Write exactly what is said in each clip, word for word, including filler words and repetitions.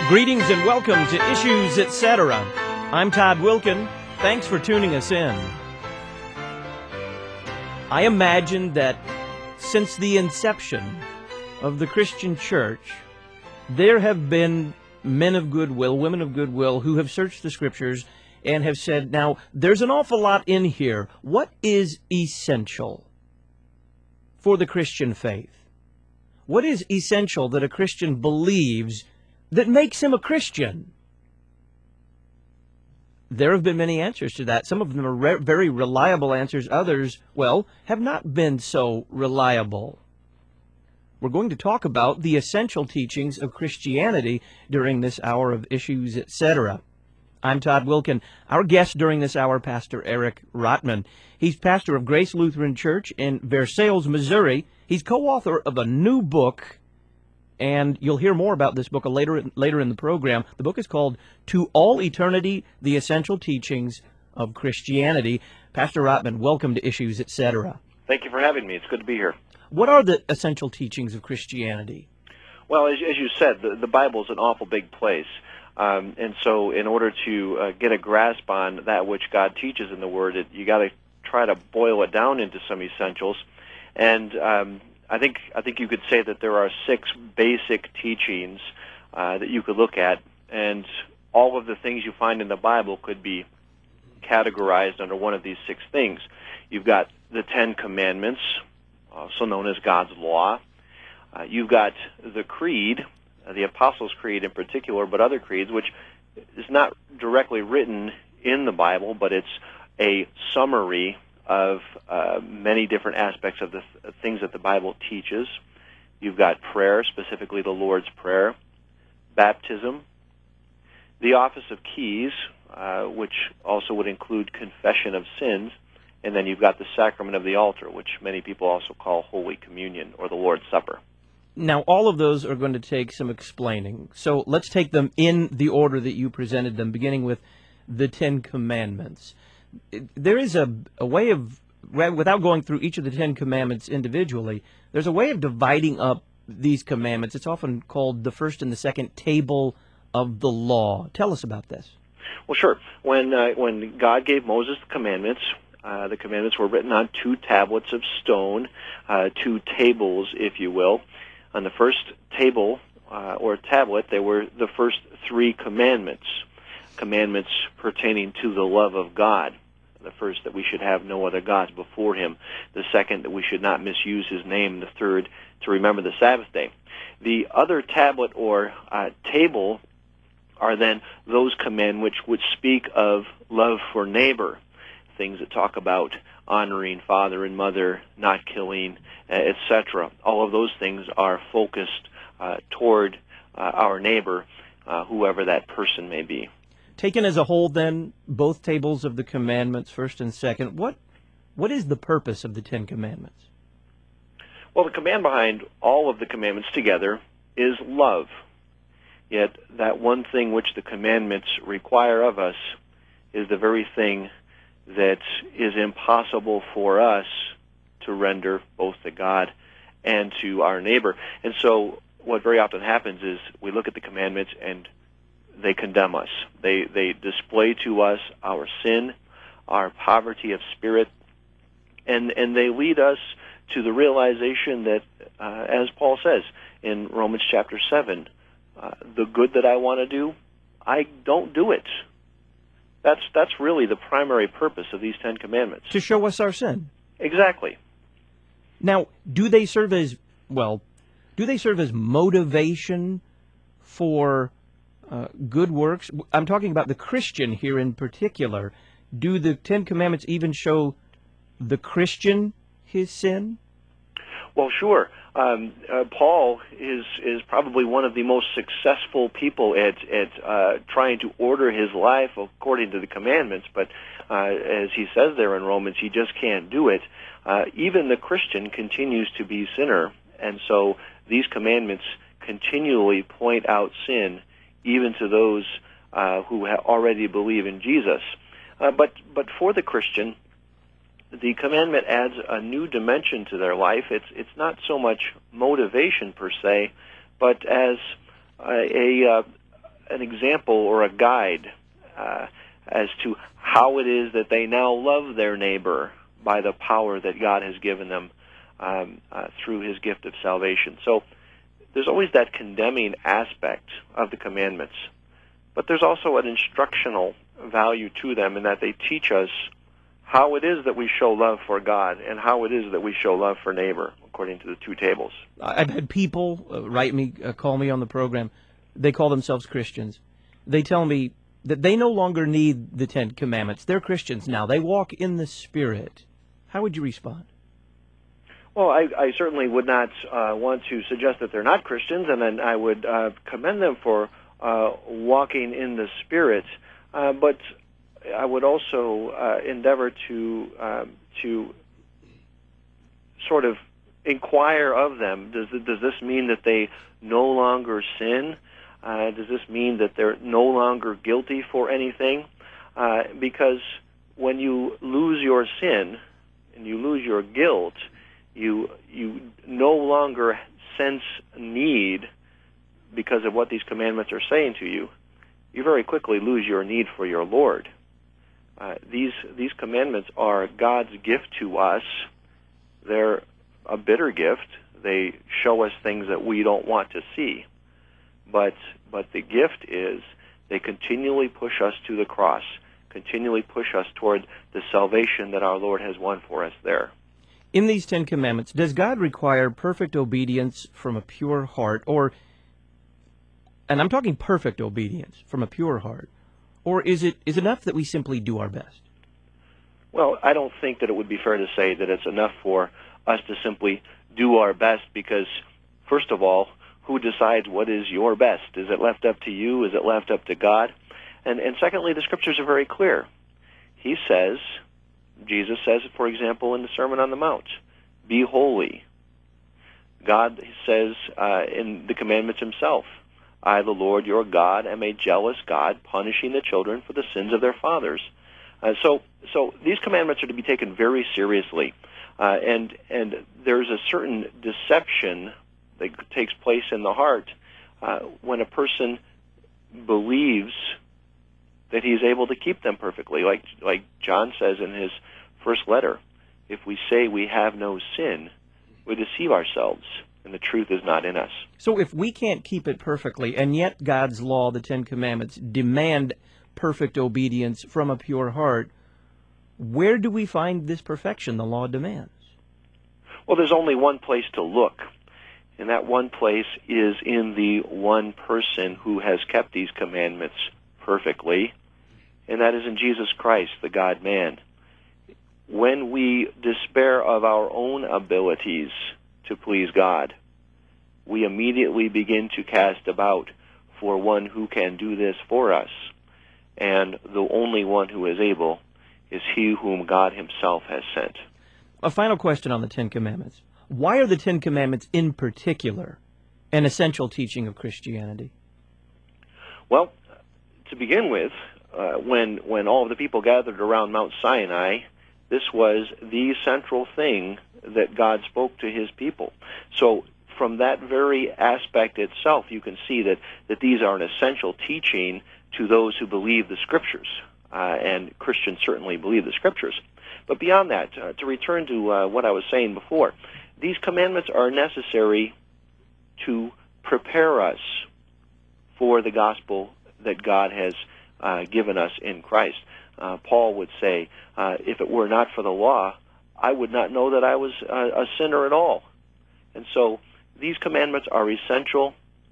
Greetings and welcome to Issues, et cetera. I'm Todd Wilkin. Thanks for tuning us in. I imagine that since the inception of the Christian church, there have been men of goodwill, women of goodwill, who have searched the Scriptures and have said, now, there's an awful lot in here. What is essential for the Christian faith? What is essential that a Christian believes that makes him a Christian? There have been many answers to that. Some of them are re- very reliable answers. Others, well, have not been so reliable. We're going to talk about the essential teachings of Christianity during this hour of Issues, et cetera. I'm Todd Wilkin. Our guest during this hour, Pastor Eric Rotman. He's pastor of Grace Lutheran Church in Versailles, Missouri. He's co-author of a new book, and you'll hear more about this book later, later in the program. The book is called To All Eternity, The Essential Teachings of Christianity. Pastor Rotman, welcome to Issues, et cetera. Thank you for having me. It's good to be here. What are the essential teachings of Christianity? Well, as, as you said, the, the Bible is an awful big place. Um, and so in order to uh, get a grasp on that which God teaches in the Word, it, you got to try to boil it down into some essentials. And um, I think I think you could say that there are six basic teachings uh, that you could look at, and all of the things you find in the Bible could be categorized under one of these six things. You've got the Ten Commandments, also known as God's law. Uh, you've got the Creed, uh, the Apostles' Creed in particular, but other creeds, which is not directly written in the Bible, but it's a summary of uh, many different aspects of the th- things that the Bible teaches. You've got prayer, specifically the Lord's Prayer, baptism, the office of keys, uh, which also would include confession of sins, and then you've got the sacrament of the altar, which many people also call Holy Communion or the Lord's Supper. Now, all of those are going to take some explaining. So let's take them in the order that you presented them, beginning with the Ten Commandments. There is a, a way of, without going through each of the Ten Commandments individually, there's a way of dividing up these commandments. It's often called the first and the second table of the law. Tell us about this. Well, sure. When uh, when God gave Moses the commandments, uh, the commandments were written on two tablets of stone, uh, two tables, if you will. On the first table uh, or tablet, there were the first three commandments, commandments pertaining to the love of God. The first, that we should have no other gods before Him. The second, that we should not misuse His name. The third, to remember the Sabbath day. The other tablet or uh, table are then those commandments which speak of love for neighbor, things that talk about honoring father and mother, not killing, uh, et cetera. All of those things are focused uh, toward uh, our neighbor, uh, whoever that person may be. Taken as a whole, then, both tables of the commandments, first and second, what what is the purpose of the Ten Commandments? Well, the command behind all of the commandments together is love. Yet that one thing which the commandments require of us is the very thing that is impossible for us to render both to God and to our neighbor. And so what very often happens is we look at the commandments and they condemn us. They they display to us our sin, our poverty of spirit, and and they lead us to the realization that, uh, as Paul says in Romans chapter seven, uh, the good that I want to do, I don't do it. That's that's really the primary purpose of these Ten Commandments. To show us our sin. Exactly. Now, do they serve as, well, do they serve as motivation for Uh, good works? I'm talking about the Christian here in particular. Do the Ten Commandments even show the Christian his sin? Well, sure. Um, uh, Paul is is probably one of the most successful people at at uh, trying to order his life according to the commandments. But uh, as he says there in Romans, he just can't do it. Uh, even the Christian continues to be sinner, and so these commandments continually point out sin, even to those uh, who ha- already believe in Jesus. Uh, but but for the Christian, the commandment adds a new dimension to their life. It's it's not so much motivation per se, but as a, a, uh, an example or a guide uh, as to how it is that they now love their neighbor by the power that God has given them um, uh, through His gift of salvation. So there's always that condemning aspect of the commandments, but there's also an instructional value to them in that they teach us how it is that we show love for God and how it is that we show love for neighbor, according to the two tables. I've had people uh, write me, uh, call me on the program. They call themselves Christians. They tell me that they no longer need the Ten Commandments. They're Christians now. They walk in the Spirit. How would you respond? Well, I, I certainly would not uh, want to suggest that they're not Christians, and then I would uh, commend them for uh, walking in the Spirit. Uh, but I would also uh, endeavor to um, to sort of inquire of them. Does does this mean that they no longer sin? Uh, does this mean that they're no longer guilty for anything? Uh, because when you lose your sin and you lose your guilt, you you no longer sense need because of what these commandments are saying to you. You very quickly lose your need for your Lord. Uh, these these commandments are God's gift to us. They're a bitter gift. They show us things that we don't want to see. But but the gift is they continually push us to the cross, continually push us toward the salvation that our Lord has won for us there. In these Ten Commandments, does God require perfect obedience from a pure heart, or, and I'm talking perfect obedience from a pure heart, or is it is it enough that we simply do our best? Well, I don't think that it would be fair to say that it's enough for us to simply do our best because, first of all, who decides what is your best? Is it left up to you? Is it left up to God? And, and secondly, the Scriptures are very clear. He says, Jesus says, for example, in the Sermon on the Mount, be holy. God says uh, in the commandments himself, I, the Lord your God, am a jealous God, punishing the children for the sins of their fathers. Uh, so, so these commandments are to be taken very seriously, uh, and and there's a certain deception that takes place in the heart uh, when a person believes that he is able to keep them perfectly, like like John says in his first letter. If we say we have no sin, we deceive ourselves, and the truth is not in us. So if we can't keep it perfectly, and yet God's law, the Ten Commandments, demand perfect obedience from a pure heart, where do we find this perfection the law demands? Well, there's only one place to look, and that one place is in the one person who has kept these commandments perfectly, and that is in Jesus Christ, the God-man. When we despair of our own abilities to please God, we immediately begin to cast about for one who can do this for us. And the only one who is able is he whom God himself has sent. A final question on the Ten Commandments. Why are the Ten Commandments in particular an essential teaching of Christianity? Well, to begin with, uh, when when all of the people gathered around Mount Sinai, this was the central thing that God spoke to his people. So from that very aspect itself, you can see that, that these are an essential teaching to those who believe the Scriptures. Uh, and Christians certainly believe the Scriptures. But beyond that, uh, to return to uh, what I was saying before, these commandments are necessary to prepare us for the gospel that God has uh, given us in Christ. Uh, Paul would say, uh, if it were not for the law, I would not know that I was a, a sinner at all. And so these commandments are essential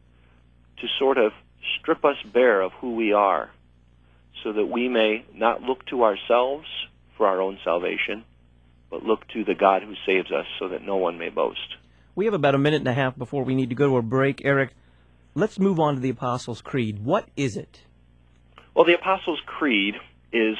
to sort of strip us bare of who we are so that we may not look to ourselves for our own salvation, but look to the God who saves us so that no one may boast. We have about a minute and a half before we need to go to a break. Eric, let's move on to the Apostles' Creed. What is it? Well, the Apostles' Creed is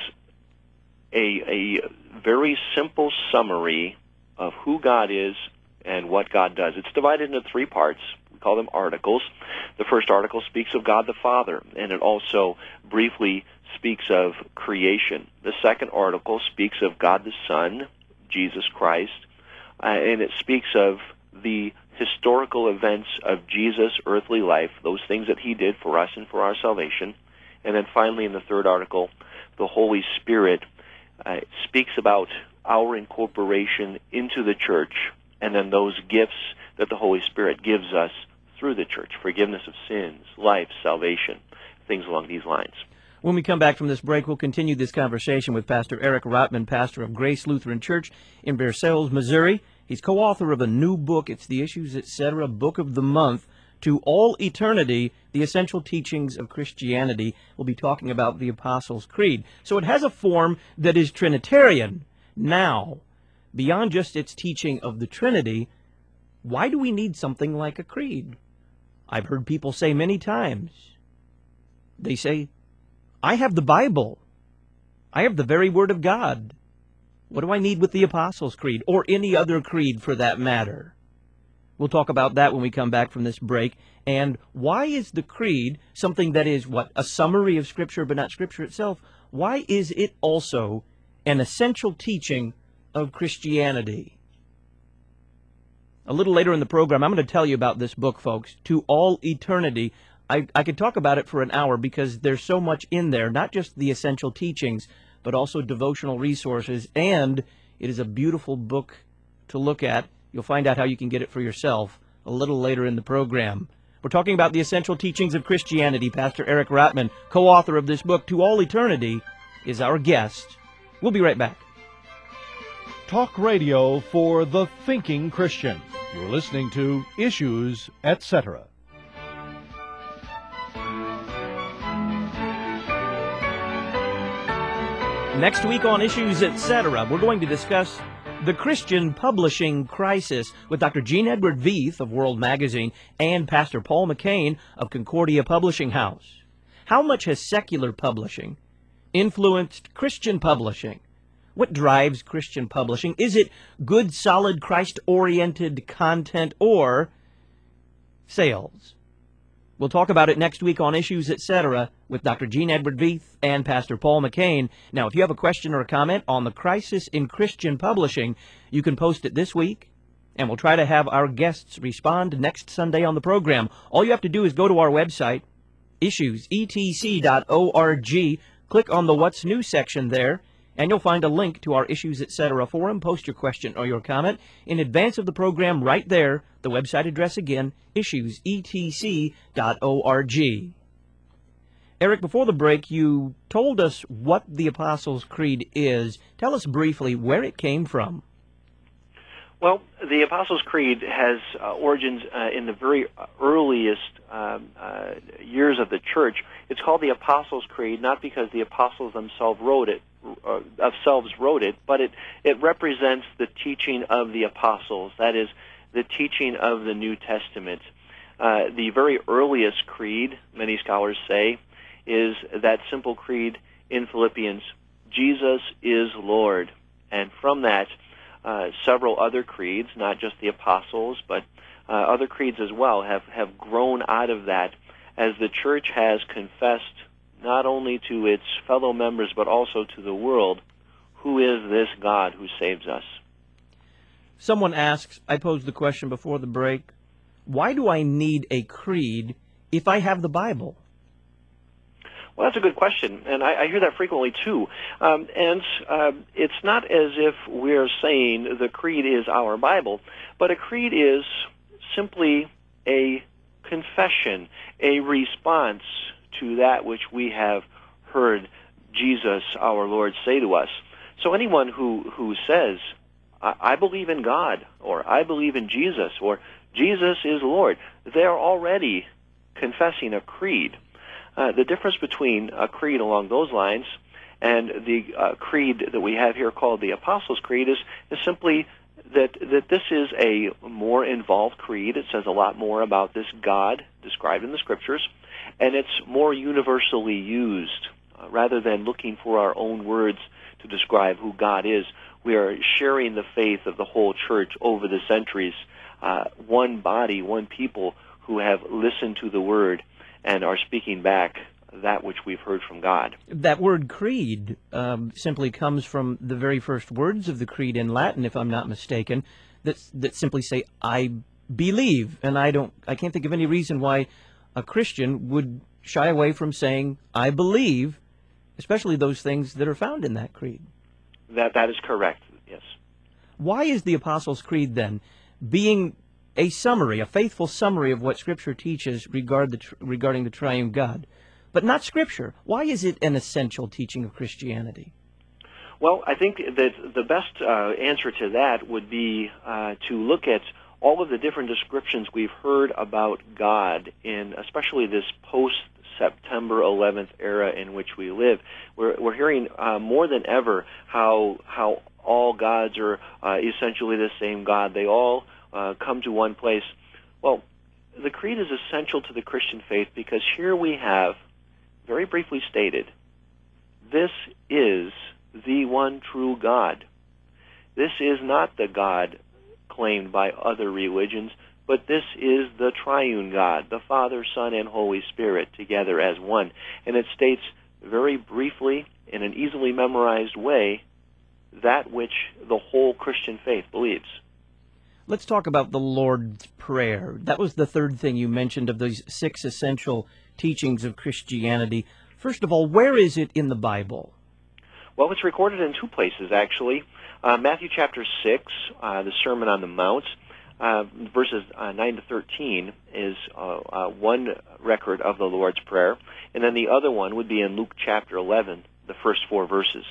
a, a very simple summary of who God is and what God does. It's divided into three parts. We call them articles. The first article speaks of God the Father, and it also briefly speaks of creation. The second article speaks of God the Son, Jesus Christ, uh, and it speaks of the historical events of Jesus' earthly life, those things that he did for us and for our salvation. And then finally, in the third article, the Holy Spirit uh, speaks about our incorporation into the church, and then those gifts that the Holy Spirit gives us through the church, forgiveness of sins, life, salvation, things along these lines. When we come back from this break, we'll continue this conversation with Pastor Eric Rotman, pastor of Grace Lutheran Church in Versailles, Missouri. He's co-author of a new book. It's the Issues, et cetera, Book of the Month, To All Eternity, The Essential Teachings of Christianity. We'll be talking about the Apostles' Creed. So it has a form that is Trinitarian. Now, beyond just its teaching of the Trinity, why do we need something like a creed? I've heard people say many times, they say, I have the Bible. I have the very Word of God. What do I need with the Apostles' Creed, or any other creed for that matter? We'll talk about that when we come back from this break. And why is the creed something that is, what, a summary of Scripture but not Scripture itself? Why is it also an essential teaching of Christianity? A little later in the program, I'm going to tell you about this book, folks, To All Eternity. I, I could talk about it for an hour because there's so much in there, not just the essential teachings, but also devotional resources, and it is a beautiful book to look at. You'll find out how you can get it for yourself a little later in the program. We're talking about the essential teachings of Christianity. Pastor Eric Rotman, co-author of this book, To All Eternity, is our guest. We'll be right back. Talk radio for the thinking Christian. You're listening to Issues, et cetera. Next week on Issues, et cetera, we're going to discuss the Christian publishing crisis with Doctor Gene Edward Veith of World Magazine and Pastor Paul McCain of Concordia Publishing House. How much has secular publishing influenced Christian publishing? What drives Christian publishing? Is it good, solid, Christ-oriented content or sales? We'll talk about it next week on Issues, et cetera, with Doctor Gene Edward Veith and Pastor Paul McCain. Now, if you have a question or a comment on the crisis in Christian publishing, you can post it this week, and we'll try to have our guests respond next Sunday on the program. All you have to do is go to our website, issues e t c dot org, click on the What's New section there, and you'll find a link to our Issues, et cetera forum. Post your question or your comment in advance of the program right there. The website address again, issues e t c dot org. Eric, before the break, you told us what the Apostles' Creed is. Tell us briefly where it came from. Well, the Apostles' Creed has uh, origins uh, in the very earliest um, uh, years of the church. It's called the Apostles' Creed, not because the apostles themselves wrote it, uh, themselves wrote it, but it, it represents the teaching of the apostles. That is, the teaching of the New Testament. Uh, the very earliest creed, many scholars say, is that simple creed in Philippians, Jesus is Lord. And from that, uh, several other creeds, not just the apostles, but uh, other creeds as well, have, have grown out of that as the church has confessed not only to its fellow members, but also to the world, who is this God who saves us? Someone asks, I posed the question before the break, why do I need a creed if I have the Bible? Well, that's a good question, and I, I hear that frequently, too. Um, and uh, it's not as if we're saying the creed is our Bible, but a creed is simply a confession, a response to that which we have heard Jesus, our Lord, say to us. So anyone who, who says, I, I believe in God, or I believe in Jesus, or Jesus is Lord, they're already confessing a creed. Uh, the difference between a creed along those lines and the uh, creed that we have here called the Apostles' Creed is, is simply that, that this is a more involved creed. It says a lot more about this God described in the Scriptures, and it's more universally used. Uh, rather than looking for our own words to describe who God is, we are sharing the faith of the whole church over the centuries, uh, one body, one people who have listened to the Word and are speaking back that which we've heard from God. That word creed um, simply comes from the very first words of the creed in Latin, if I'm not mistaken, that, that simply say, I believe. And I don't, I can't think of any reason why a Christian would shy away from saying, I believe, especially those things that are found in that creed. That that is correct, yes. Why is the Apostles' Creed, then, being a summary, a faithful summary of what Scripture teaches regard the tr- regarding the triune God, but not Scripture? Why is it an essential teaching of Christianity? Well, I think that the best uh, answer to that would be uh, to look at all of the different descriptions we've heard about God in especially this post-September eleventh era in which we live. We're, we're hearing uh, more than ever how how all gods are uh, essentially the same God. They all uh, come to one place. Well, the creed is essential to the Christian faith because here we have, very briefly stated, this is the one true God. This is not the God claimed by other religions, but this is the triune God, the Father, Son, and Holy Spirit together as one. And it states very briefly, in an easily memorized way, that which the whole Christian faith believes. Let's talk about the Lord's Prayer. That was the third thing you mentioned of these six essential teachings of Christianity. First of all, where is it in the Bible? Well, it's recorded in two places, actually. Uh, Matthew chapter six, uh, the Sermon on the Mount, uh, verses uh, nine to thirteen is uh, uh, one record of the Lord's Prayer, and then the other one would be in Luke chapter eleven, the first four verses.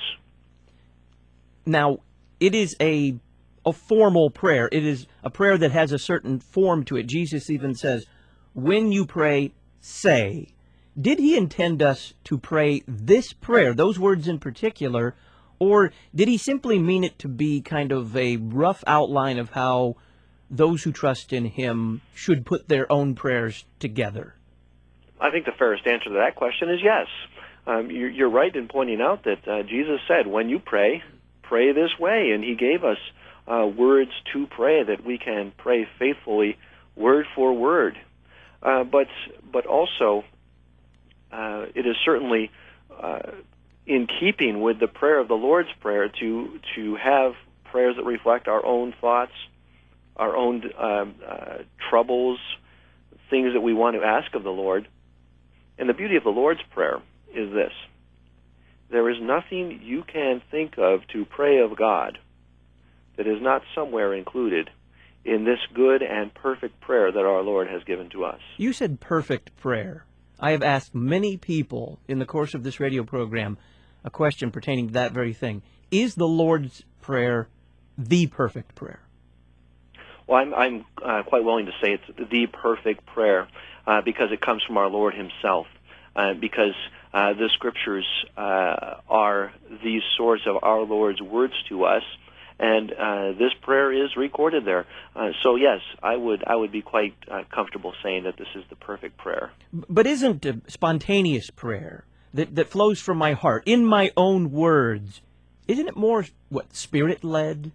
Now, it is a a formal prayer. It is a prayer that has a certain form to it. Jesus even says, when you pray, say. Did he intend us to pray this prayer, those words in particular, or did he simply mean it to be kind of a rough outline of how those who trust in him should put their own prayers together? I think the fairest answer to that question is yes. Um, you're, you're right in pointing out that uh, Jesus said, when you pray, pray this way, and he gave us uh, words to pray that we can pray faithfully, word for word. Uh, but but also, uh, it is certainly uh, in keeping with the prayer of the Lord's Prayer to to have prayers that reflect our own thoughts, our own uh, uh, troubles, things that we want to ask of the Lord. And the beauty of the Lord's Prayer is this: there is nothing you can think of to pray of God that is not somewhere included in this good and perfect prayer that our Lord has given to us. You said perfect prayer. I have asked many people in the course of this radio program a question pertaining to that very thing. Is the Lord's Prayer the perfect prayer? Well, I'm, I'm uh, quite willing to say it's the perfect prayer uh, because it comes from our Lord himself, uh, because uh, the Scriptures uh, are the source of our Lord's words to us, and uh, this prayer is recorded there. Uh, so yes, I would I would be quite uh, comfortable saying that this is the perfect prayer. But isn't a spontaneous prayer that, that flows from my heart, in my own words, isn't it more, what, Spirit-led?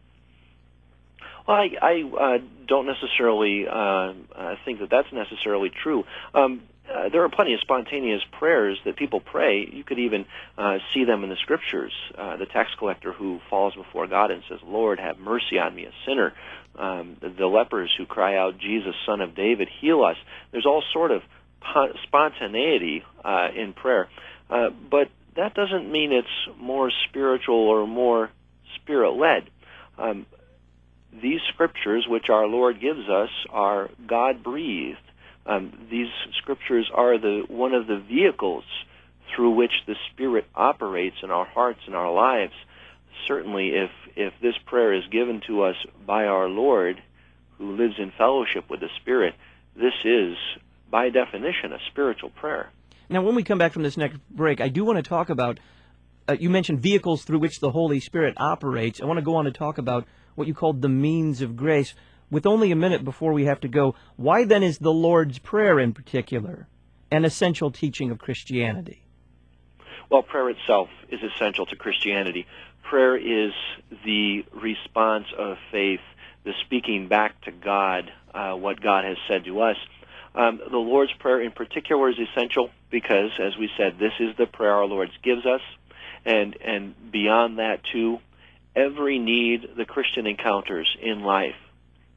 Well, I, I uh, don't necessarily uh, uh, think that that's necessarily true. Um, uh, there are plenty of spontaneous prayers that people pray. You could even uh, see them in the Scriptures. Uh, the tax collector who falls before God and says, Lord, have mercy on me, a sinner. Um, the, the lepers who cry out, Jesus, Son of David, heal us. There's all sort of po- spontaneity uh, in prayer. Uh, but that doesn't mean it's more spiritual or more Spirit-led. Um, These Scriptures, which our Lord gives us, are God-breathed. Um, these Scriptures are the one of the vehicles through which the Spirit operates in our hearts and our lives. Certainly, if if this prayer is given to us by our Lord, who lives in fellowship with the Spirit, this is, by definition, a spiritual prayer. Now, when we come back from this next break, I do want to talk about, uh, you mentioned vehicles through which the Holy Spirit operates. I want to go on to talk about what you called the means of grace. With only a minute before we have to go, why then is the Lord's Prayer in particular an essential teaching of Christianity? Well, prayer itself is essential to Christianity. Prayer is the response of faith, the speaking back to God uh, what God has said to us. Um, the Lord's Prayer in particular is essential because, as we said, this is the prayer our Lord gives us. And, and beyond that, too, every need the Christian encounters in life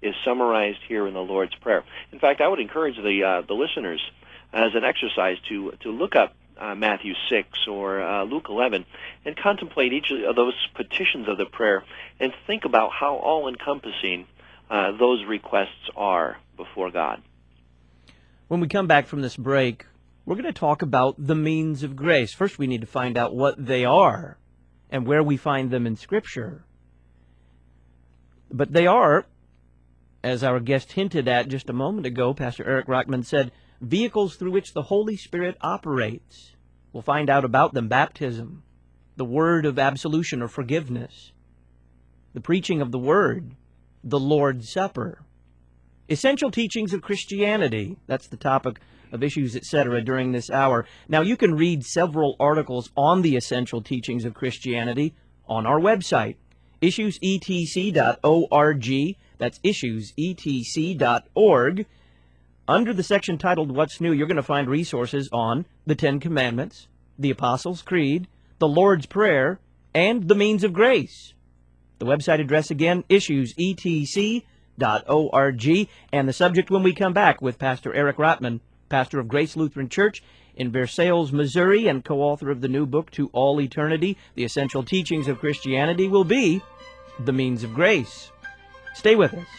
is summarized here in the Lord's Prayer. In fact, I would encourage the uh, the listeners as an exercise to to look up uh, Matthew six or uh, Luke eleven and contemplate each of those petitions of the prayer and think about how all-encompassing uh, those requests are before God. When we come back from this break, we're going to talk about the means of grace. First, we need to find out what they are and where we find them in Scripture. But they are, as our guest hinted at just a moment ago, Pastor Eric Rockman said, vehicles through which the Holy Spirit operates. We'll find out about them: baptism, the word of absolution or forgiveness, the preaching of the word, the Lord's Supper. Essential teachings of Christianity. That's the topic of Issues, et cetera during this hour. Now, you can read several articles on the essential teachings of Christianity on our website, issues e t c dot org. That's issues e t c dot org. Under the section titled What's New, you're going to find resources on the Ten Commandments, the Apostles' Creed, the Lord's Prayer, and the means of grace. The website address again, issues e t c dot org. And the subject when we come back with Pastor Eric Rottman, pastor of Grace Lutheran Church in Versailles, Missouri, and co-author of the new book, To All Eternity, The Essential Teachings of Christianity, will be the means of grace. Stay with us.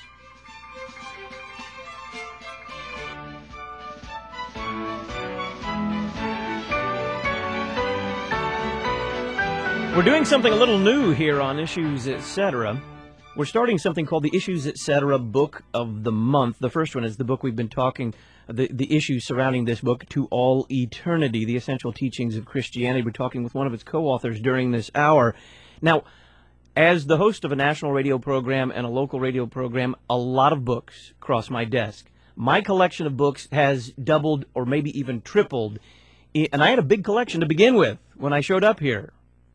We're doing something a little new here on Issues, et cetera. We're starting something called the Issues, et cetera Book of the Month. The first one is the book we've been talking, the, the issues surrounding this book, To All Eternity, The Essential Teachings of Christianity. We're talking with one of its co-authors during this hour. Now, as the host of a national radio program and a local radio program, a lot of books cross my desk. My collection of books has doubled or maybe even tripled, and I had a big collection to begin with when I showed up here.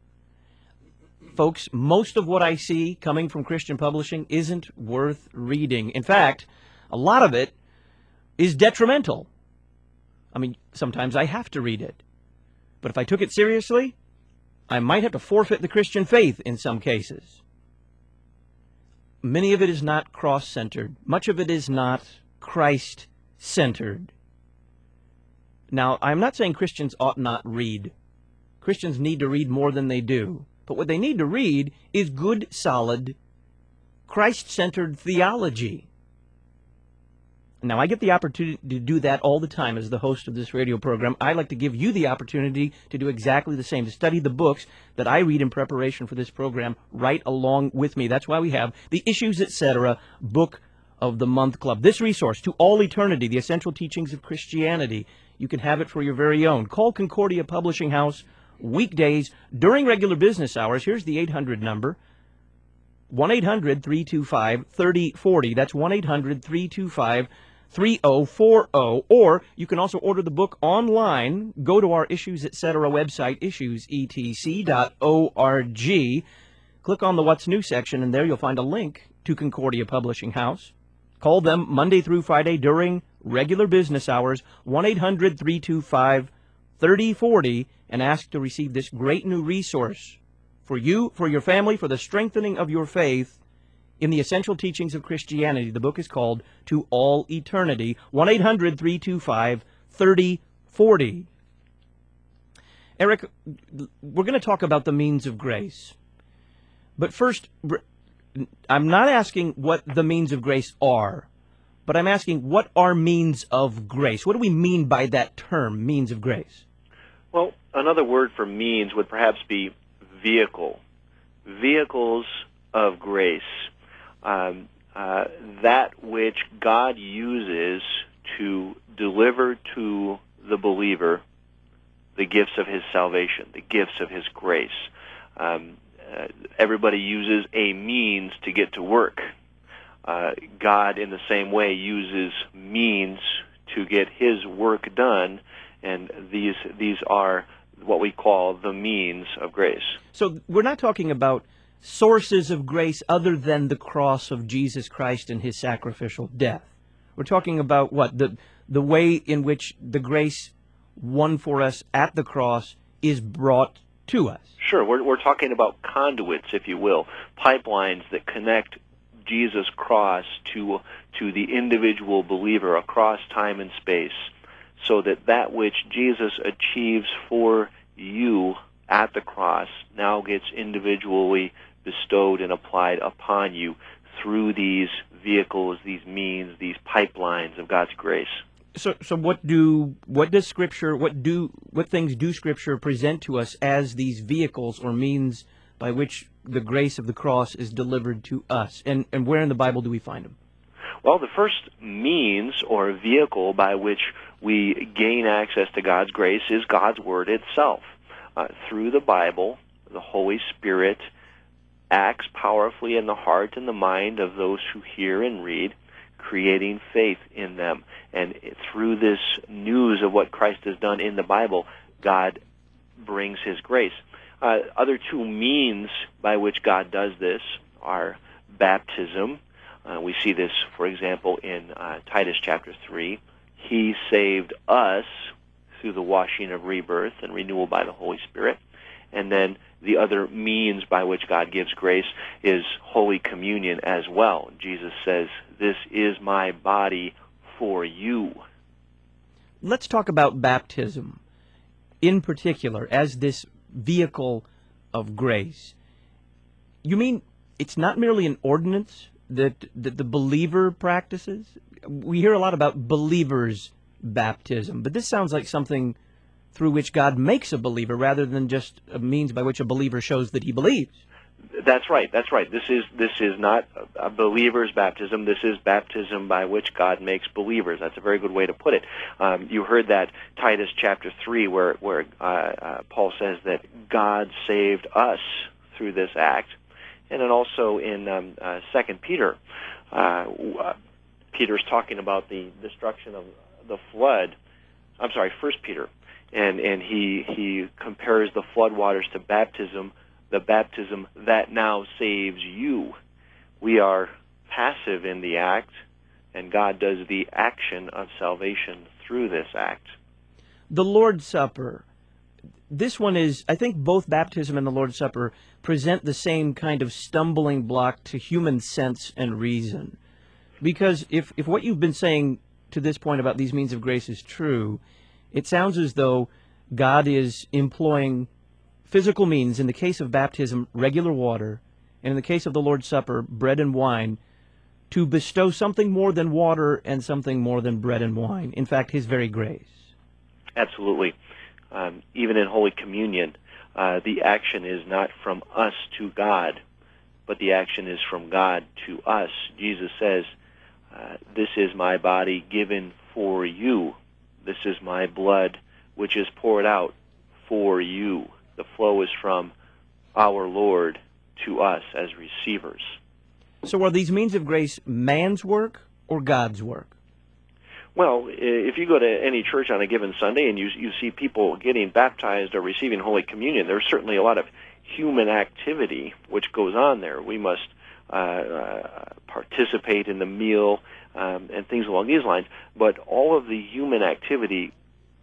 Folks, most of what I see coming from Christian publishing isn't worth reading. In fact, a lot of it is detrimental. I mean, sometimes I have to read it. But if I took it seriously, I might have to forfeit the Christian faith in some cases. Many of it is not cross-centered. Much of it is not Christ-centered. Now, I'm not saying Christians ought not read. Christians need to read more than they do. But what they need to read is good, solid, Christ-centered theology. Now, I get the opportunity to do that all the time as the host of this radio program. I like to give you the opportunity to do exactly the same, to study the books that I read in preparation for this program right along with me. That's why we have the Issues, et cetera Book of the Month Club. This resource, To All Eternity, The Essential Teachings of Christianity, you can have it for your very own. Call Concordia Publishing House weekdays during regular business hours. Here's the eight hundred number, one eight hundred, three two five, three oh four oh. That's one eight hundred, three two five, three oh four oh. Or you can also order the book online. Go to our Issues, et cetera website, issues e t c dot org. Click on the What's New section, and there you'll find a link to Concordia Publishing House. Call them Monday through Friday during regular business hours, one eight hundred, three two five, three oh four oh, and ask to receive this great new resource for you, for your family, for the strengthening of your faith in the essential teachings of Christianity. The book is called To All Eternity, one eight hundred, three two five, three oh four oh. Eric, we're going to talk about the means of grace. But first, I'm not asking what the means of grace are, but I'm asking what are means of grace? What do we mean by that term, means of grace? Well, another word for means would perhaps be vehicle. Vehicles of grace. Um, uh, that which God uses to deliver to the believer the gifts of his salvation, the gifts of his grace. Um, uh, everybody uses a means to get to work. Uh, God, in the same way, uses means to get his work done. And these these are what we call the means of grace. So we're not talking about sources of grace other than the cross of Jesus Christ and his sacrificial death. We're talking about what? The, the way in which the grace won for us at the cross is brought to us. Sure. We're, we're talking about conduits, if you will, pipelines that connect Jesus' cross to to the individual believer across time and space, so that that which Jesus achieves for you at the cross now gets individually bestowed and applied upon you through these vehicles, these means, these pipelines of God's grace. So, so what do what does Scripture what do what things do Scripture present to us as these vehicles or means by which the grace of the cross is delivered to us, and and where in the Bible do we find them? Well, the first means or vehicle by which we gain access to God's grace is God's Word itself. Uh, through the Bible, the Holy Spirit acts powerfully in the heart and the mind of those who hear and read, creating faith in them. And through this news of what Christ has done in the Bible, God brings His grace. Uh, other two means by which God does this are baptism. Uh, we see this, for example, in uh, Titus chapter three. He saved us through the washing of rebirth and renewal by the Holy Spirit. And then the other means by which God gives grace is Holy Communion as well. Jesus says, "This is my body for you." Let's talk about baptism in particular as this vehicle of grace. You mean it's not merely an ordinance that, that the believer practices? We hear a lot about believers' baptism, but this sounds like something through which God makes a believer rather than just a means by which a believer shows that he believes. That's right. That's right. This is this is not a believer's baptism. This is baptism by which God makes believers. That's a very good way to put it. Um, you heard that Titus chapter three, where where uh, uh, Paul says that God saved us through this act, and then also in um, uh, Second Peter, uh, uh, Peter's talking about the destruction of the flood. I'm sorry, First Peter, and and he he compares the floodwaters to baptism. The baptism that now saves you. We are passive in the act, and God does the action of salvation through this act. The Lord's Supper. This one is, I think both baptism and the Lord's Supper present the same kind of stumbling block to human sense and reason. Because if, if what you've been saying to this point about these means of grace is true, it sounds as though God is employing physical means, in the case of baptism, regular water, and in the case of the Lord's Supper, bread and wine, to bestow something more than water and something more than bread and wine. In fact, His very grace. Absolutely. Um, even in Holy Communion, uh, the action is not from us to God, but the action is from God to us. Jesus says, uh, "This is my body given for you. This is my blood, which is poured out for you." The flow is from our Lord to us as receivers. So are these means of grace man's work or God's work? Well, if you go to any church on a given Sunday and you you see people getting baptized or receiving Holy Communion, there's certainly a lot of human activity which goes on there. We must uh, uh, participate in the meal um, and things along these lines, but all of the human activity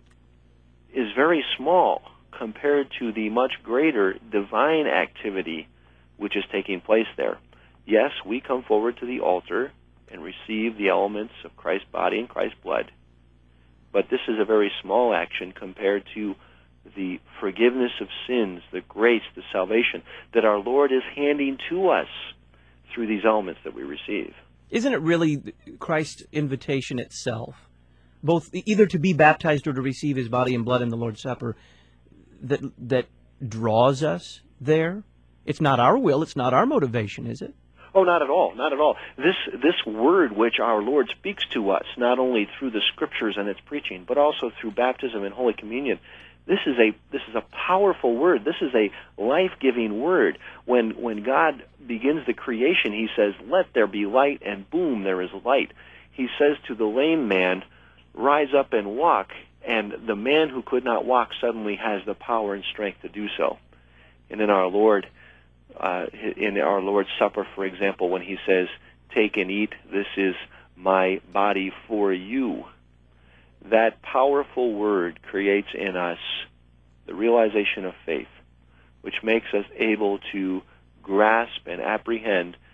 is very small compared to the much greater divine activity which is taking place there. Yes, we come forward to the altar and receive the elements of Christ's body and Christ's blood, but this is a very small action compared to the forgiveness of sins, the grace, the salvation that our Lord is handing to us through these elements that we receive. Isn't it really Christ's invitation itself, both either to be baptized or to receive His body and blood in the Lord's Supper, that that draws us there? It's not our will, it's not our motivation, is it? Oh, not at all, not at all. This this word which our Lord speaks to us, not only through the Scriptures and its preaching, but also through baptism and Holy Communion, this is a this is a powerful word. This is a life-giving word. When when God begins the creation, He says, "Let there be light," and boom, there is light. He says to the lame man, "Rise up and walk." And the man who could not walk suddenly has the power and strength to do so. And in our Lord, uh, in our Lord's Supper, for example, when He says, "Take and eat, this is my body for you," that powerful word creates in us the realization of faith, which makes us able to grasp and apprehend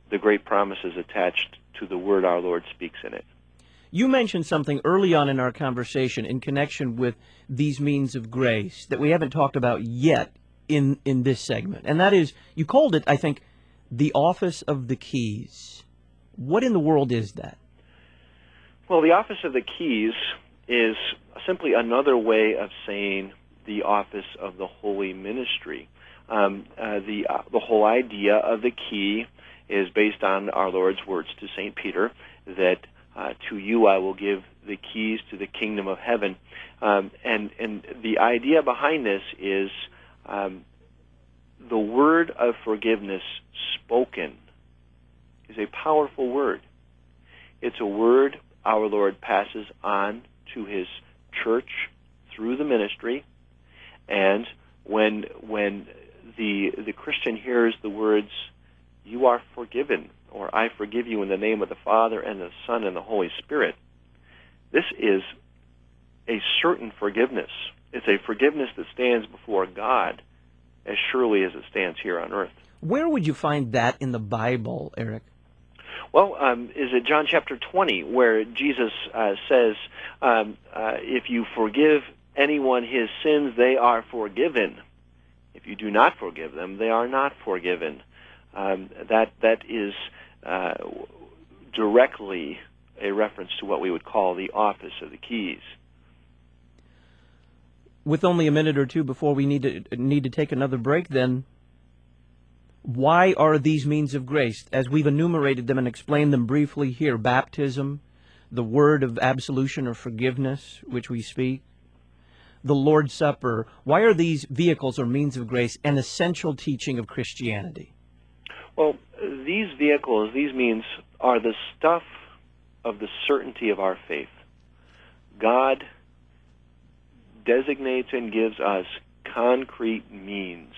the great promises attached to the word our Lord speaks in it. You mentioned something early on in our conversation in connection with these means of grace that we haven't talked about yet in, in this segment, and that is, you called it, I think, the office of the keys. What in the world is that? Well, the office of the keys is simply another way of saying the office of the holy ministry. Um, uh, the uh, the whole idea of the key is based on our Lord's words to Saint Peter that uh, to you I will give the keys to the kingdom of heaven. Um, and, and the idea behind this is um, the word of forgiveness spoken is a powerful word. It's a word our Lord passes on to his church through the ministry, and when when the the Christian hears the words, "You are forgiven," or "I forgive you in the name of the Father and the Son and the Holy Spirit," this is a certain forgiveness. It's a forgiveness that stands before God as surely as it stands here on earth. Where would you find that in the Bible, Eric? Well, um, is it John chapter twenty, where Jesus uh, says, um, uh, if you forgive anyone his sins, they are forgiven. If you do not forgive them, they are not forgiven. Um, that that is uh, directly a reference to what we would call the office of the keys. With only a minute or two before we need to need to take another break, then, why are these means of grace, as we've enumerated them and explained them briefly here, baptism, the word of absolution or forgiveness, which we speak, the Lord's Supper, why are these vehicles or means of grace an essential teaching of Christianity? Well, these vehicles, these means, are the stuff of the certainty of our faith. God designates and gives us concrete means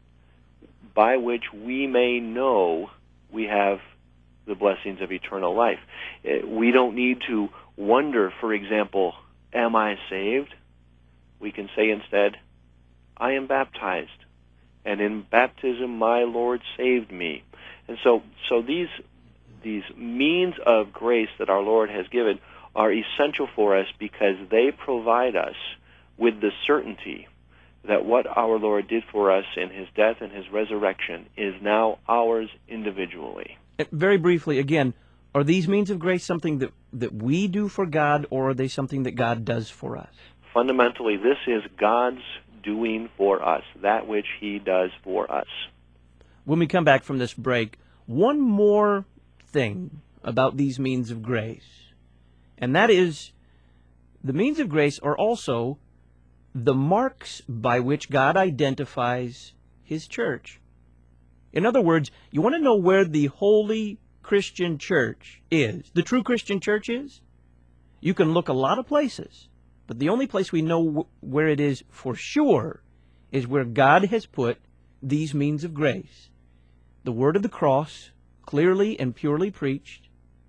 by which we may know we have the blessings of eternal life. We don't need to wonder, for example, am I saved? We can say instead, I am baptized, and in baptism my Lord saved me. And so so these these means of grace that our Lord has given are essential for us because they provide us with the certainty that what our Lord did for us in his death and his resurrection is now ours individually. Very briefly, again, are these means of grace something that, that we do for God, or are they something that God does for us? Fundamentally, this is God's doing for us, that which he does for us. When we come back from this break, one more thing about these means of grace, and that is the means of grace are also the marks by which God identifies his church. In other words, you want to know where the holy Christian church is, the true Christian church is? You can look a lot of places, but the only place we know where it is for sure is where God has put these means of grace. The word of the cross, clearly and purely preached,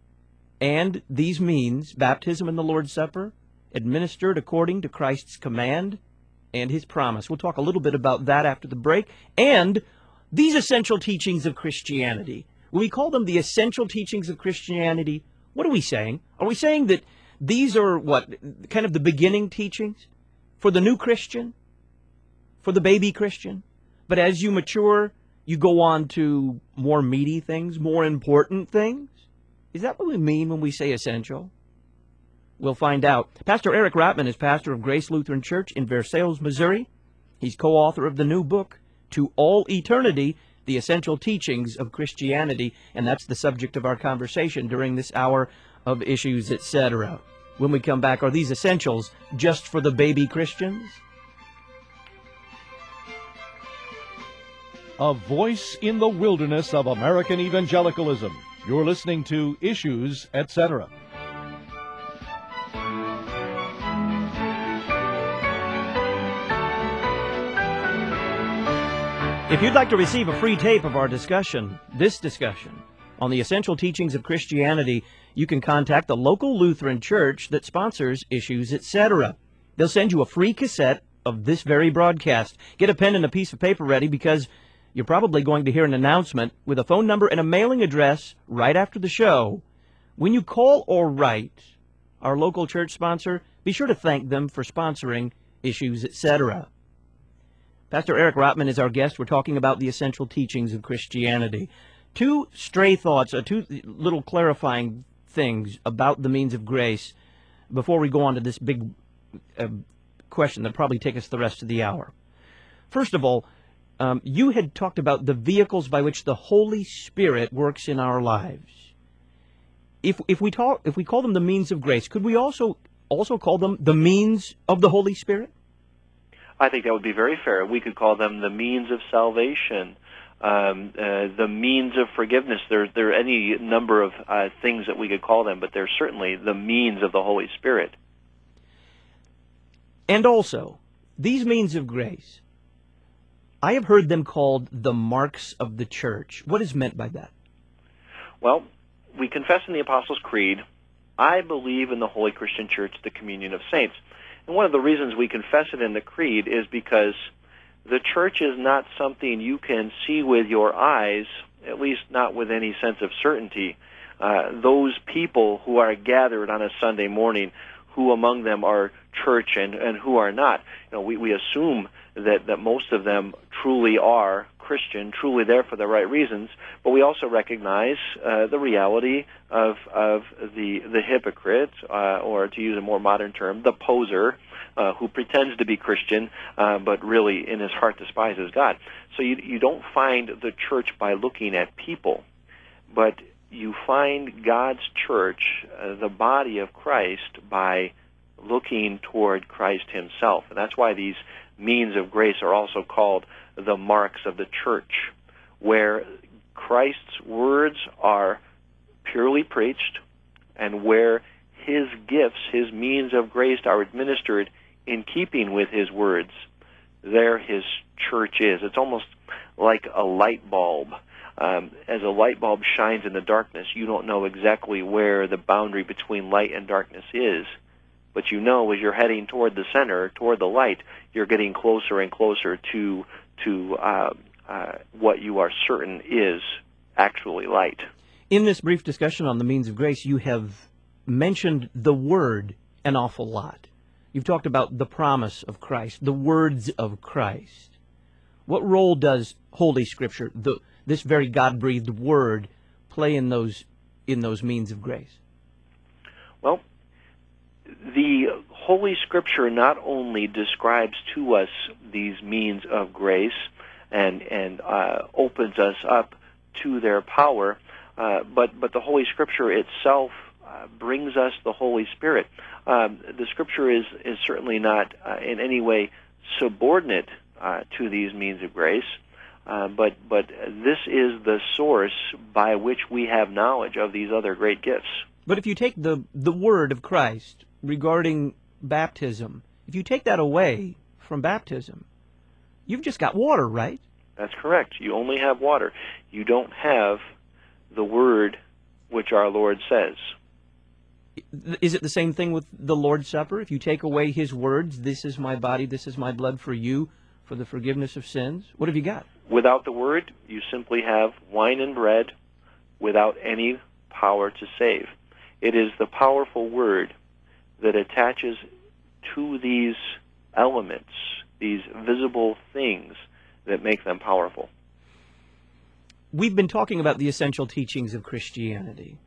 and these means, baptism and the Lord's Supper, administered according to Christ's command and his promise. We'll talk a little bit about that after the break. And these essential teachings of Christianity, when we call them the essential teachings of Christianity, what are we saying? Are we saying that these are what, kind of the beginning teachings for the new Christian, for the baby Christian? But as you mature, you go on to more meaty things, more important things? Is that what we mean when we say essential? We'll find out. Pastor Eric Ratman is pastor of Grace Lutheran Church in Versailles, Missouri. He's co-author of the new book, To All Eternity, The Essential Teachings of Christianity, and that's the subject of our conversation during this hour of Issues, et cetera. When we come back, are these essentials just for the baby Christians? A voice in the wilderness of American evangelicalism. You're listening to Issues, et cetera. If you'd like to receive a free tape of our discussion, this discussion, on the essential teachings of Christianity, you can contact the local Lutheran church that sponsors Issues, et cetera. They'll send you a free cassette of this very broadcast. Get a pen and a piece of paper ready because You're probably going to hear an announcement with a phone number and a mailing address right after the show. When you call or write our local church sponsor, be sure to thank them for sponsoring Issues, et cetera. Pastor Eric Rotman is our guest. We're talking about the essential teachings of Christianity. Two stray thoughts, uh, two little clarifying things about the means of grace before we go on to this big uh, question that'll probably take us the rest of the hour. First of all, um, you had talked about the vehicles by which the Holy Spirit works in our lives. If if we talk if we call them the means of grace, could we also also call them the means of the Holy Spirit? I think that would be very fair. We could call them the means of salvation, um, uh, the means of forgiveness. There, there are any number of uh, things that we could call them, but they're certainly the means of the Holy Spirit. And also, these means of grace, I have heard them called the marks of the church. What is meant by that? Well, we confess in the Apostles' Creed, I believe in the Holy Christian Church, the communion of saints. And one of the reasons we confess it in the Creed is because the church is not something you can see with your eyes, at least not with any sense of certainty. Uh, those people who are gathered on a Sunday morning, who among them are church and, and who are not. You know, we, we assume that, that most of them truly are Christian, truly there for the right reasons, but we also recognize uh, the reality of of the the hypocrite, uh, or to use a more modern term, the poser, uh, who pretends to be Christian, uh, but really in his heart despises God. So you you don't find the church by looking at people, but you find God's church, uh, the body of Christ, by looking toward Christ himself. And that's why these means of grace are also called the marks of the church, where Christ's words are purely preached and where his gifts, his means of grace are administered in keeping with his words. There his church is. It's almost like a light bulb. Um, as a light bulb shines in the darkness, you don't know exactly where the boundary between light and darkness is. But you know as you're heading toward the center, toward the light, you're getting closer and closer to to uh, uh, what you are certain is actually light. In this brief discussion on the means of grace, you have mentioned the Word an awful lot. You've talked about the promise of Christ, the words of Christ. What role does Holy Scripture, the, this very God-breathed Word, play in those in those means of grace? Well, the Holy Scripture not only describes to us these means of grace and and uh, opens us up to their power, uh, but but the Holy Scripture itself uh, brings us the Holy Spirit. Um, the Scripture is is certainly not uh, in any way subordinate uh, to these means of grace, uh, but but this is the source by which we have knowledge of these other great gifts. But if you take the the word of Christ regarding baptism, if you take that away from baptism, you've just got water, right? That's correct. You only have water. You don't have the word which our Lord says. Is it the same thing with the Lord's Supper? If you take away his words, this is my body, this is my blood for you, for the forgiveness of sins, what have you got? Without the word, you simply have wine and bread without any power to save. It is the powerful word that attaches to these elements, these visible things, that make them powerful. We've been talking about the essential teachings of Christianity.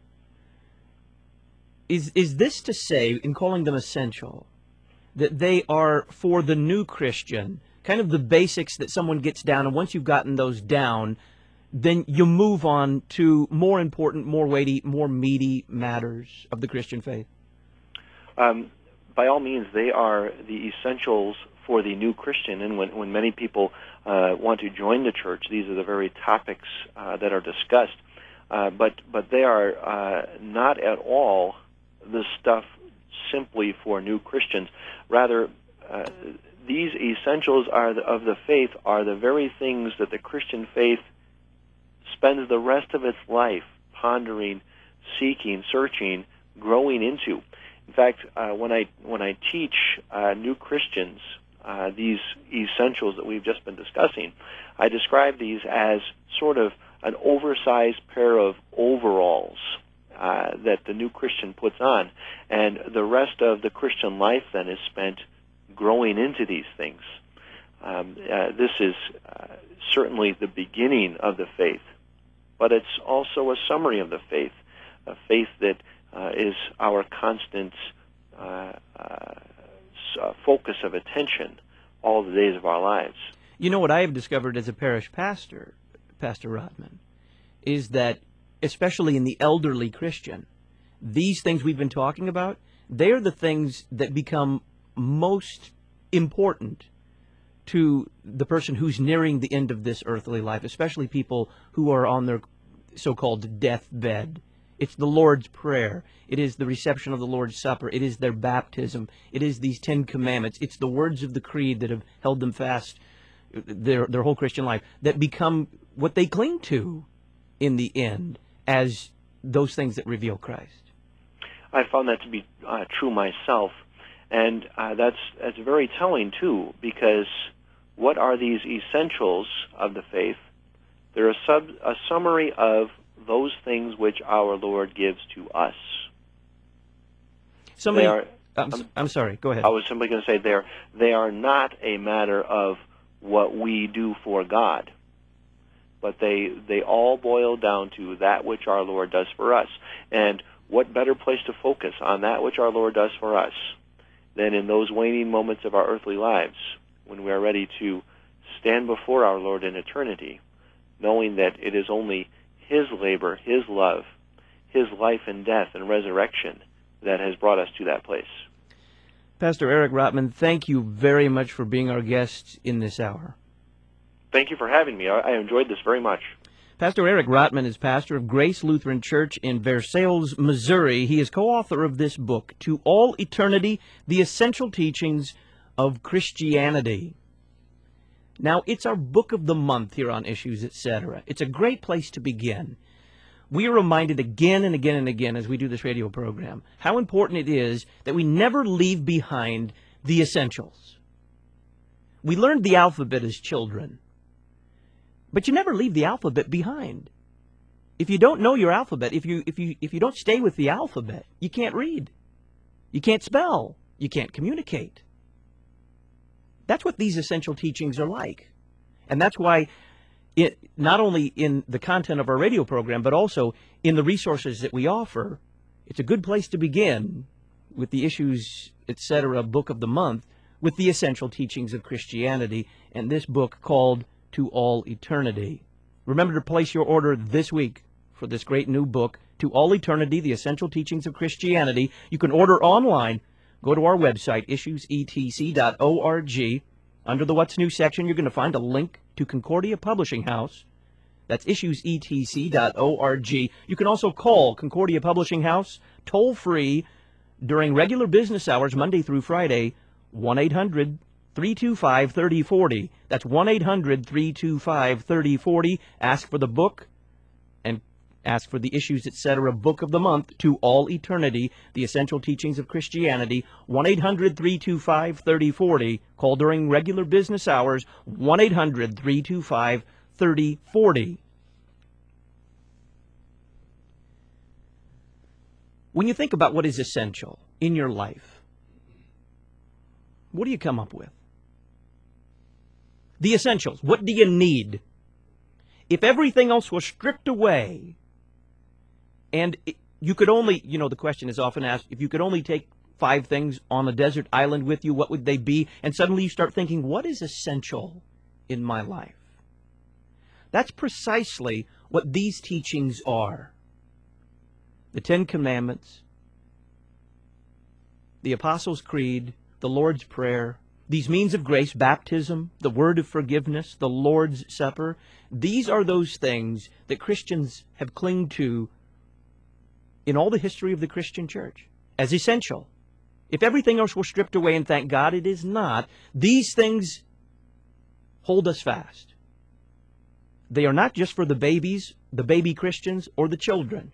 Is is this to say, in calling them essential, that they are for the new Christian, kind of the basics that someone gets down, and once you've gotten those down, then you move on to more important, more weighty, more meaty matters of the Christian faith? Um, by all means, they are the essentials for the new Christian, and when, when many people uh, want to join the church, these are the very topics uh, that are discussed. Uh, but but they are uh, not at all the stuff simply for new Christians. Rather, uh, these essentials are the, of the faith are the very things that the Christian faith spends the rest of its life pondering, seeking, searching, growing into. In fact, uh, when I when I teach uh, new Christians uh, these essentials that we've just been discussing, I describe these as sort of an oversized pair of overalls uh, that the new Christian puts on, and the rest of the Christian life then is spent growing into these things. Um, uh, this is uh, certainly the beginning of the faith, but it's also a summary of the faith, a faith that uh, is our constant uh, uh, focus of attention all the days of our lives. You know what I have discovered as a parish pastor, Pastor Rotman, is that especially in the elderly Christian, these things we've been talking about, they're the things that become most important to the person who's nearing the end of this earthly life, especially people who are on their so-called deathbed. It's the Lord's Prayer. It is the reception of the Lord's Supper. It is their baptism. It is these Ten Commandments. It's the words of the Creed that have held them fast their their whole Christian life that become what they cling to in the end as those things that reveal Christ. I found that to be uh, true myself, and uh, that's that's very telling too, because what are these essentials of the faith? They're a, sub, a summary of those things which our Lord gives to us. Somebody, are, I'm, I'm sorry, go ahead. I was simply going to say they're, they are not a matter of what we do for God, but they they all boil down to that which our Lord does for us. And what better place to focus on that which our Lord does for us than in those waning moments of our earthly lives when we are ready to stand before our Lord in eternity, knowing that it is only His labor, His love, His life and death and resurrection that has brought us to that place. Pastor Eric Rotman, thank you very much for being our guest in this hour. Thank you for having me. I, I enjoyed this very much. Pastor Eric Rotman is pastor of Grace Lutheran Church in Versailles, Missouri. He is co-author of this book, To All Eternity, The Essential Teachings of Christianity. Now, it's our book of the month here on Issues, et cetera. It's a great place to begin. We are reminded again and again and again as we do this radio program how important it is that we never leave behind the essentials. We learned the alphabet as children, but you never leave the alphabet behind. If you don't know your alphabet, if you if you if you don't stay with the alphabet, you can't read. You can't spell. You can't communicate. That's what these essential teachings are like. And that's why it, not only in the content of our radio program, but also in the resources that we offer, it's a good place to begin with the Issues, et cetera, book of the month, with the essential teachings of Christianity, and this book called To All Eternity. Remember to place your order this week for this great new book, To All Eternity, The Essential Teachings of Christianity. You can order online. Go to our website, issues e t c dot org. Under the What's New section, you're going to find a link to Concordia Publishing House. That's issues e t c dot org. You can also call Concordia Publishing House toll-free during regular business hours, Monday through Friday, one eight hundred three two five three oh four oh. That's one eight hundred three two five three oh four oh. Ask for the book and ask for the Issues, et cetera, book of the month, To All Eternity, The Essential Teachings of Christianity. one eight hundred three two five three oh four oh. Call during regular business hours, one eight hundred three two five three oh four oh. When you think about what is essential in your life, what do you come up with? The essentials. What do you need? If everything else was stripped away, and it, you could only, you know, the question is often asked, if you could only take five things on a desert island with you, what would they be? And suddenly you start thinking, what is essential in my life? That's precisely what these teachings are. The Ten Commandments, the Apostles' Creed, the Lord's Prayer, these means of grace, baptism, the word of forgiveness, the Lord's Supper, these are those things that Christians have clung to in all the history of the Christian church as essential. If everything else were stripped away, and thank God it is not, these things hold us fast. They are not just for the babies, the baby Christians, or the children.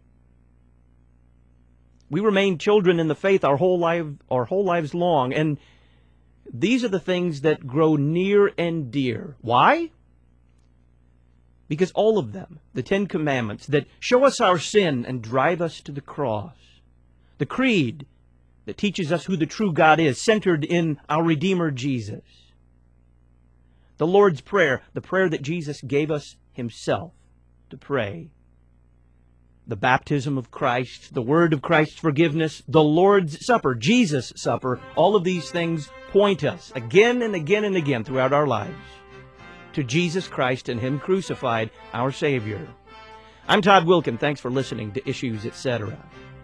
We remain children in the faith our whole life, our whole lives long, and These are the things that grow near and dear. Why? Because all of them, the Ten Commandments that show us our sin and drive us to the cross, the Creed that teaches us who the true God is, centered in our Redeemer Jesus, the Lord's Prayer, the prayer that Jesus gave us Himself to pray, the baptism of Christ, the word of Christ's forgiveness, the Lord's Supper, Jesus' Supper, all of these things point us again and again and again throughout our lives to Jesus Christ and Him crucified, our Savior. I'm Todd Wilkin. Thanks for listening to Issues, et cetera.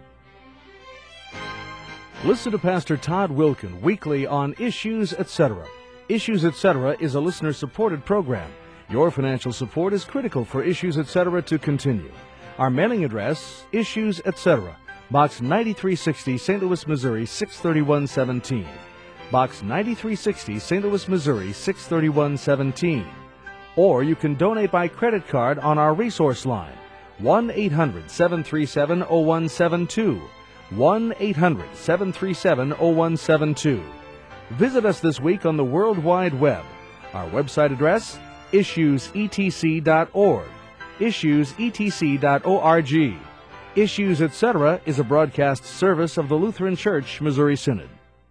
Listen to Pastor Todd Wilkin weekly on Issues, et cetera. Issues, et cetera is a listener-supported program. Your financial support is critical for Issues, et cetera to continue. Our mailing address, Issues, et cetera, Box ninety-three sixty, Saint Louis, Missouri, six thirty-one seventeen. Box ninety-three sixty, Saint Louis, Missouri, six thirty-one seventeen. Or you can donate by credit card on our resource line, one eight hundred, seven three seven, zero one seven two, one eight hundred, seven three seven, zero one seven two. Visit us this week on the World Wide Web. Our website address, issues e t c dot org. issues e t c dot org. Issues, et cetera is a broadcast service of the Lutheran Church Missouri Synod.